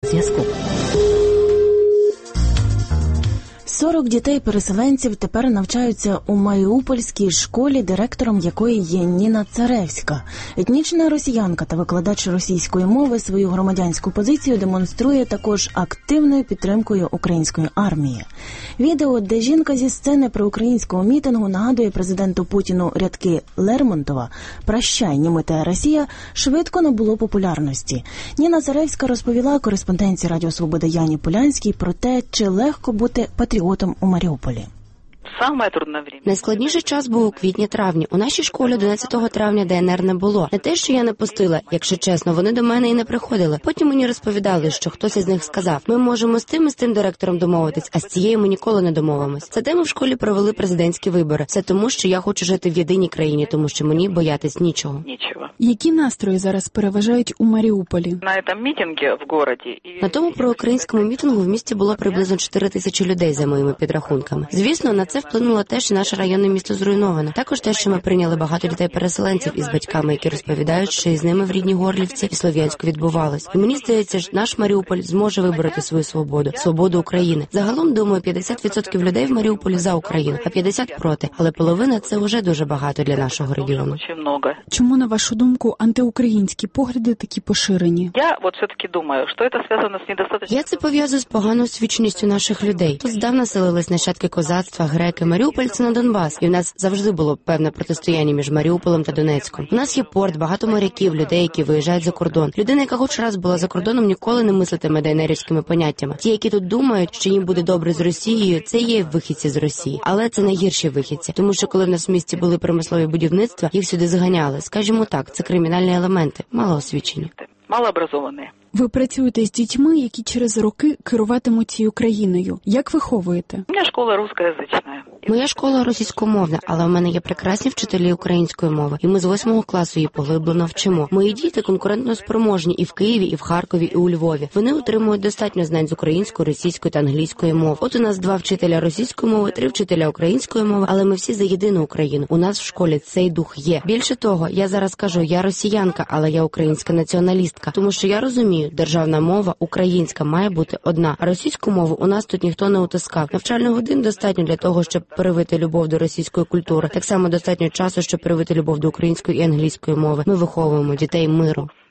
зв'язку. 40 дітей-переселенців тепер навчаються у маріупольській школі, директором якої є Ніна Царевська. Етнічна росіянка та викладач російської мови свою громадянську позицію демонструє також активною підтримкою української армії. Відео, де жінка зі сцени проукраїнського мітингу нагадує президенту Путіну рядки Лермонтова «Прощай, німита Росія», швидко набуло популярності. Ніна Царевська розповіла кореспондентці Радіо Свобода Яні Полянській про те, чи легко бути патріотом у Маріуполі. Найскладніший час був у квітні-травні. У нашій школі 11 травня ДНР не було. Не те, що я не пустила, якщо чесно, вони до мене і не приходили. Потім мені розповідали, що хтось із них сказав: ми можемо з тим директором домовитись, а з цією ми ніколи не домовимось. Зате ми в школі провели президентські вибори. Це тому, що я хочу жити в єдиній країні, тому що мені боятись нічого. Які настрої зараз переважають у Маріуполі? На тому проукраїнському мітингу в місті було приблизно 4 тисячі людей, за моїми підрахунками. Звісно, на це вплинуло те, що наше районне місто зруйновано. Також те, що ми прийняли багато дітей-переселенців із батьками, які розповідають, що із ними в рідній Горлівці і Слов'янську відбувалось. І мені здається, що наш Маріуполь зможе вибороти свою свободу України. Загалом, думаю, 50% людей в Маріуполі за Україну, а 50% проти. Але половина – це вже дуже багато для нашого регіону. Чому, на вашу думку, антиукраїнські погляди такі поширені? Я це пов'язую з поганою освіченістю наших людей. Тут здавна селились нащадки козацтва, греки. Маріуполь – це не Донбас. І в нас завжди було певне протистояння між Маріуполем та Донецьком. У нас є порт, багато моряків, людей, які виїжджають за кордон. Людина, яка хоч раз була за кордоном, ніколи не мислитиме ДНРівськими поняттями. Ті, які тут думають, що їм буде добре з Росією, це є вихідці з Росії. Але це найгірші вихідці. Тому що коли в нас в місті були промислові будівництва, їх сюди заганяли. Скажімо так, це кримінальні елементи, малоосвічені. Малообразовані. Ви працюєте з дітьми, які через роки керуватимуть цією країною. Як виховуєте? У мене школа русскоязична. Моя школа російськомовна, але у мене є прекрасні вчителі української мови. І ми з 8 класу її поглиблено вчимо. Мої діти конкурентно спроможні і в Києві, і в Харкові, і у Львові. Вони отримують достатньо знань з української, російської та англійської мов. От у нас 2 вчителя російської мови, 3 вчителя української мови, але ми всі за єдину Україну. У нас в школі цей дух є. Більше того, я зараз кажу, я росіянка, але я українська націоналістка. Тому що я розумію, державна мова українська має бути одна. А російську мову у нас тут ніхто не утискав. Навчальних годин достатньо для того, щоб привити любов до російської культури. Так само достатньо часу, щоб привити любов до української і англійської мови. Ми виховуємо дітей миру.